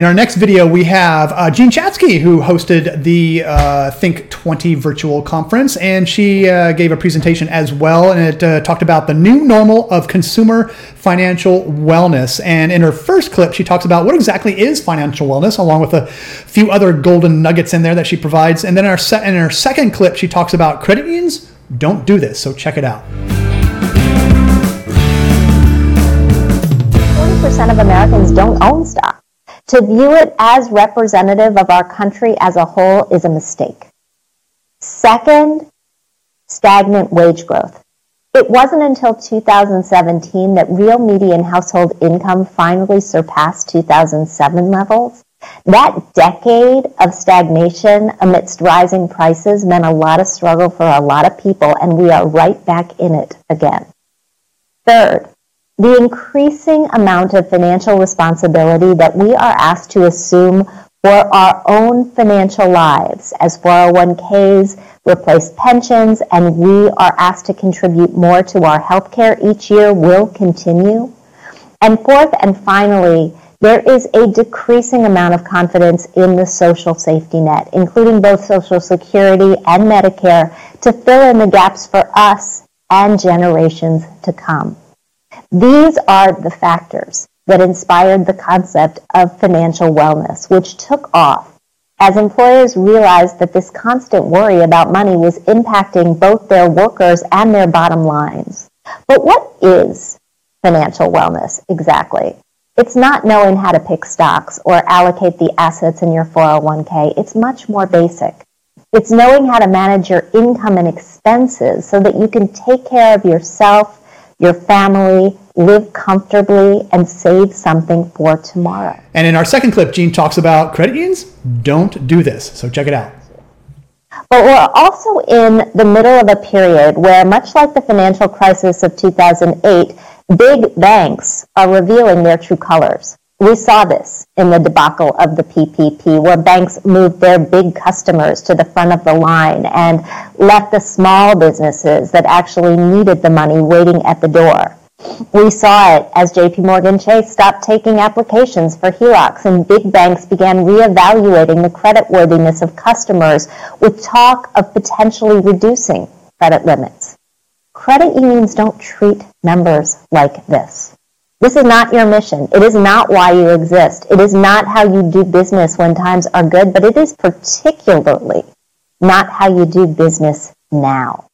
In our next video, we have Jean Chatzky, who hosted the Think 20 virtual conference, and she gave a presentation as well, and it talked about the new normal of consumer financial wellness. And in her first clip, she talks about what exactly is financial wellness, along with a few other golden nuggets in there that she provides. And then in her second clip, she talks about credit unions don't do this, so check it out. 40% of Americans don't own stock. To view it as representative of our country as a whole is a mistake. Second, stagnant wage growth. It wasn't until 2017 that real median household income finally surpassed 2007 levels. That decade of stagnation amidst rising prices meant a lot of struggle for a lot of people, and we are right back in it again. Third, the increasing amount of financial responsibility that we are asked to assume for our own financial lives as 401ks replace pensions and we are asked to contribute more to our health care each year will continue. And fourth and finally, there is a decreasing amount of confidence in the social safety net, including both Social Security and Medicare, to fill in the gaps for us and generations to come. These are the factors that inspired the concept of financial wellness, which took off as employers realized that this constant worry about money was impacting both their workers and their bottom lines. But what is financial wellness exactly? It's not knowing how to pick stocks or allocate the assets in your 401k. It's much more basic. It's knowing how to manage your income and expenses so that you can take care of yourself, your family, live comfortably, and save something for tomorrow. And in our second clip, Jean talks about credit unions don't do this. So check it out. But we're also in the middle of a period where, much like the financial crisis of 2008, big banks are revealing their true colors. We saw this in the debacle of the PPP, where banks moved their big customers to the front of the line and left the small businesses that actually needed the money waiting at the door. We saw it as JP Morgan Chase stopped taking applications for HELOCs and big banks began reevaluating the creditworthiness of customers with talk of potentially reducing credit limits. Credit unions don't treat members like this. This is not your mission. It is not why you exist. It is not how you do business when times are good, but it is particularly not how you do business now.